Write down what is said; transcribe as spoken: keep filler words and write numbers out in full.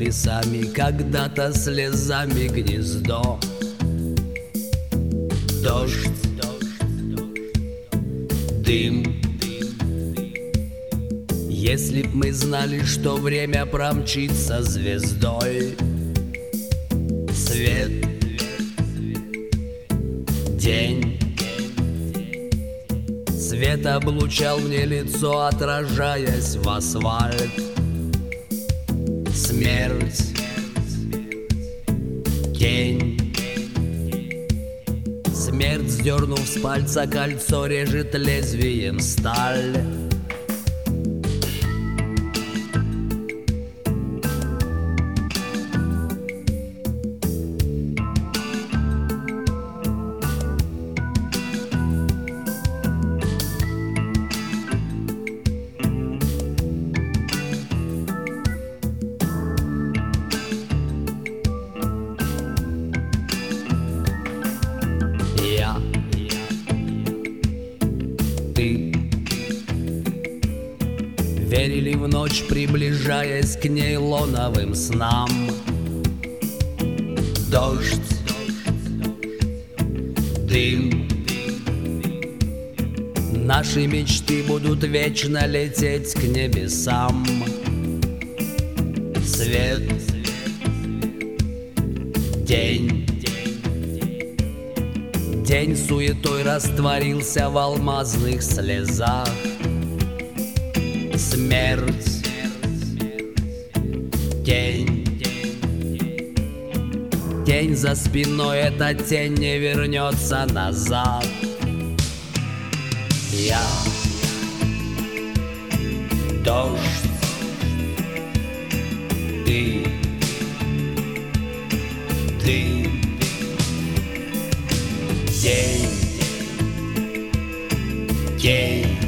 небесами, когда-то слезами гнездо. Дождь, дым. Если б мы знали, что время промчится звездой. Свет, день. Свет облучал мне лицо, отражаясь в асфальт. Смерть, тень. Смерть, сдернув с пальца кольцо, режет лезвием сталь. Я, ты верили в ночь, приближаясь к нейлоновым снам. Дождь, дым. Наши мечты будут вечно лететь к небесам. Свет, день. День суетой растворился в алмазных слезах. Смерть, тень. Тень за спиной, эта тень не вернется назад. Я, дождь, ты, ты. День, день.